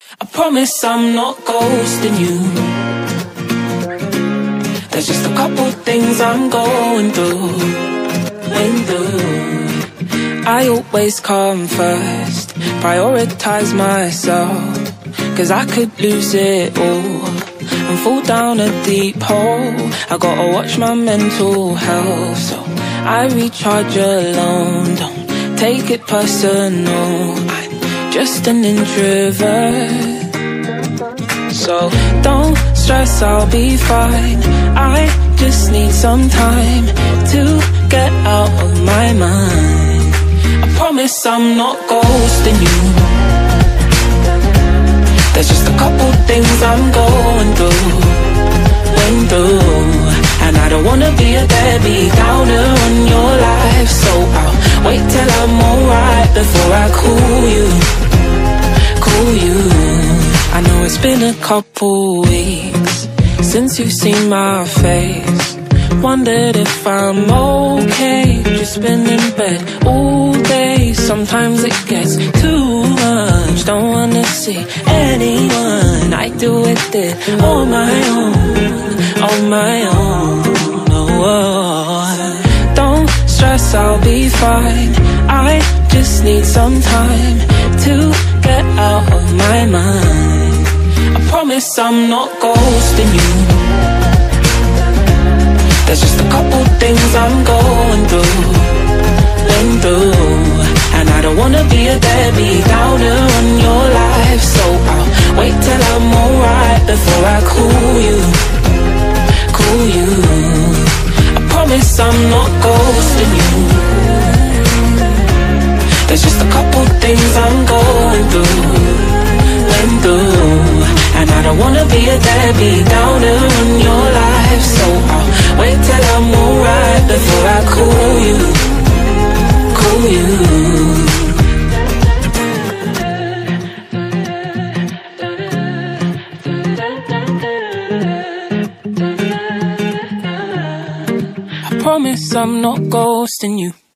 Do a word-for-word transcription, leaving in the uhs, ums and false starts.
I promise I'm not ghosting you. There's just a couple things I'm going through, going through. I always come first, prioritize myself, cause I could lose it all and fall down a deep hole. I gotta watch my mental health, so I recharge alone. Don't take it personal, I'm just an introvert. So don't stress, I'll be fine. I just need some time to get out of my mind. I promise I'm not ghosting you. There's just a couple things I'm going through, going through. And I don't wanna be a deadbeat downer on your life, so I'll wait till I'm alright before I cool you, cool you. I know it's been a couple weeks since you've seen my face. Wondered if I'm okay, just been in bed all day. Sometimes it gets too much, don't wanna see anyone. I do it on my own, on my own. Oh, oh. Don't stress, I'll be fine. I just need some time to get out of my mind. I promise I'm not ghosting you. There's just a couple things I'm going through, going through. And I don't wanna be a deadbeat downer on your life, so I'll wait till I'm alright before I cool you, cool you. I promise I'm not ghosting you. There's just a couple things I'm going through, going through. And I don't wanna be a deadbeat downer on your life, so I'll wait till I'm alright before I cool you, cool you. I promise I'm not ghosting you.